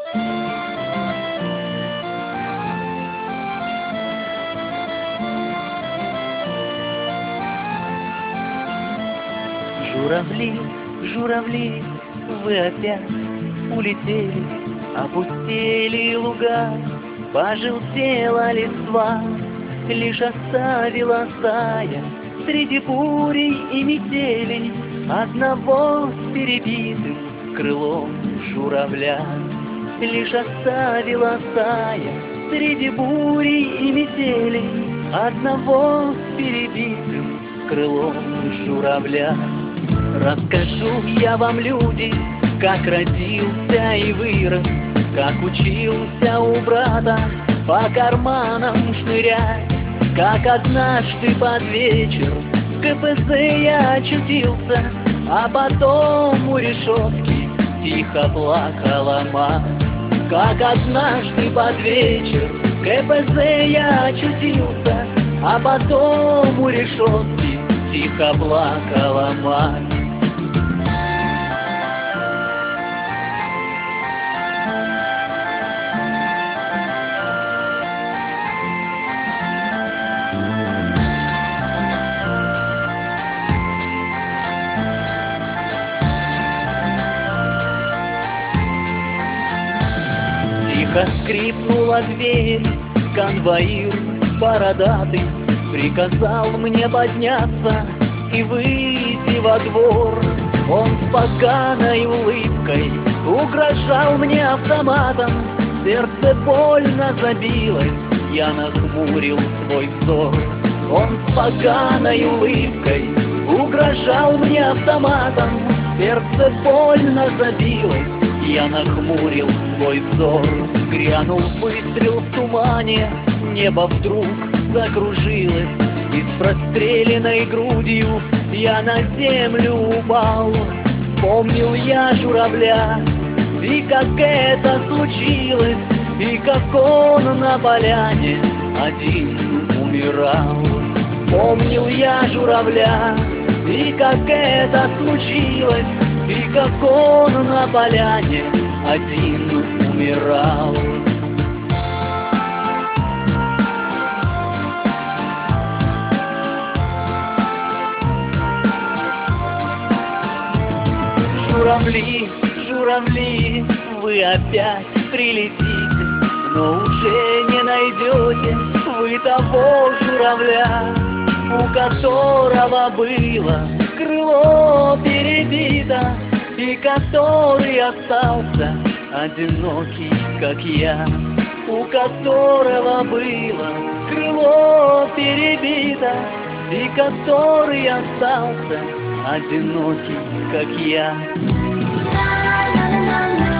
Журавли, журавли, вы опять улетели, опустели луга, пожелтела листва, лишь оставила стая среди бурей и метелей одного с перебитым крылом журавля. Лишь оставила стая среди бурей и метелей одного с перебитым крылом журавля. Расскажу я вам, люди, как родился и вырос, как учился у брата по карманам шнырять, как однажды под вечер в КПЗ я очутился, а потом у решетки тихо плакала мать. Как однажды под вечер в КПЗ я очутился, а потом у решетки тихо плакала мать. Тихо скрипнула дверь, конвоир бородатый приказал мне подняться и выйти во двор. Он с поганой улыбкой угрожал мне автоматом, сердце больно забилось, я нахмурил свой взор. Он с поганой улыбкой угрожал мне автоматом, сердце больно забилось, я нахмурил свой взор. Грянул выстрел в тумане, небо вдруг закружилось, и с простреленной грудью я на землю упал. Вспомнил я журавля, и как это случилось, и как он на поляне один умирал. Вспомнил я журавля, и как это случилось, и как он на поляне один умирал. Журавли, журавли, вы опять прилетите, но уже не найдете вы того журавля, у которого было крыло перебито, и который остался одинокий, как я, у которого было крыло перебито, и который остался одинокий, как я.